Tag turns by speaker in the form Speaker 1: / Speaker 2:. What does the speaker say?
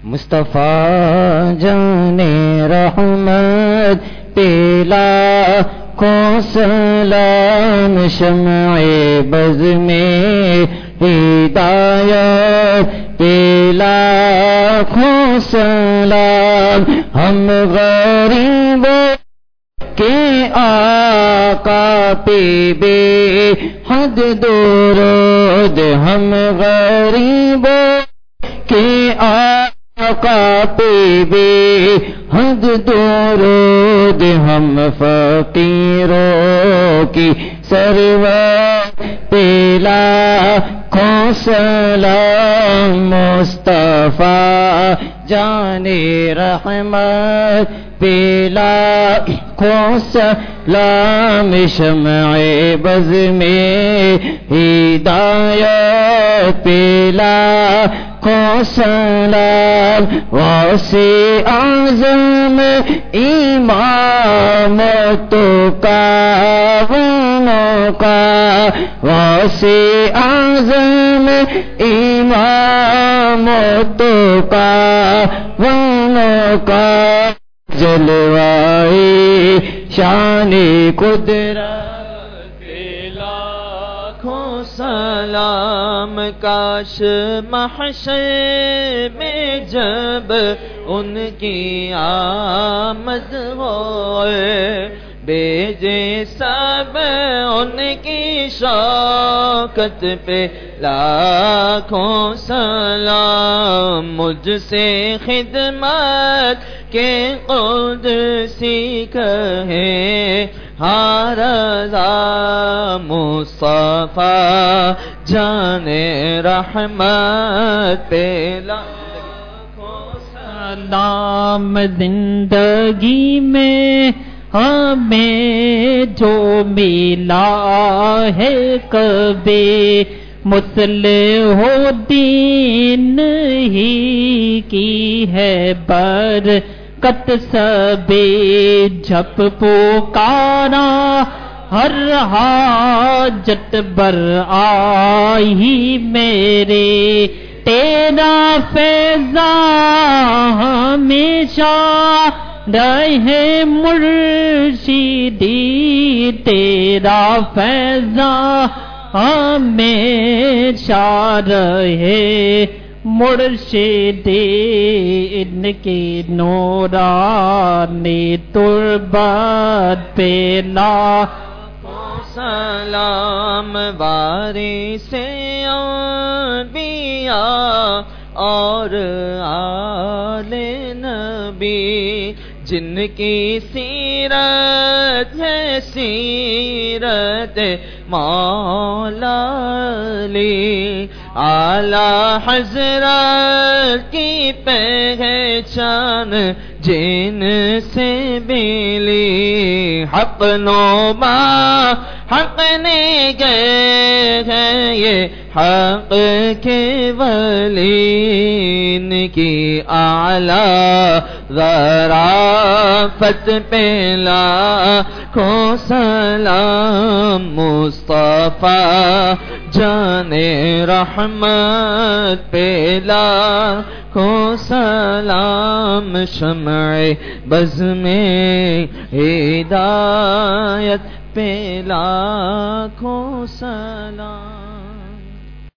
Speaker 1: مصطفیٰ جان رحمت پیلا کو سلام شمع بز میں ہدایت پیلا کو سلام ہم غریبوں کے آقا پہ بے حد درود ہم غریبوں کے آقا پہ بے حد درود ہم فقیروں کی سرور پیلا کو سلام مصطفیٰ جان رحمت پیلا کو سلام شمع بز میں ہدایت پیلا کو سلام غوثِ اعظم امام تو کاونوں کا غوثِ اعظم امام تو کاونوں کا جلوائے شان قدرت لاکھوں سلام کاش محشر میں جب ان کی آمد ہوئے بھیجے سب ان کی شوکت پہ لاکھوں سلام مجھ سے خدمت کہ قدسی کہے ہر رضا مصطفیٰ جان رحمت پہ لاکھوں سلام زندگی میں ہمیں جو ملا ہے کبھی مصلح دین ہی کی ہے برکت سبھی جب پکارا ہر حاجت بر آئی میرے تیرا فیضان ہمیشہ رہے مرشدی تیرا فیضان ہمیشہ رہے مرشدی ان کی نورانی تربت پہ لاکھوں سلام وارث انبیاء اور آل نبی جن کی سیرت ہے سیرت مولا علی اعلی حضرت کی پہچان جن سے ملی حق نوما حق نے گئے ہیں یہ حق کے ولی ان کی اعلیٰ ظرافت پہ لاکھوں سلام مصطفیٰ جان رحمت پہ لاکھوں سلام شمع بز میں ہدایت پہ لاکھوں سلام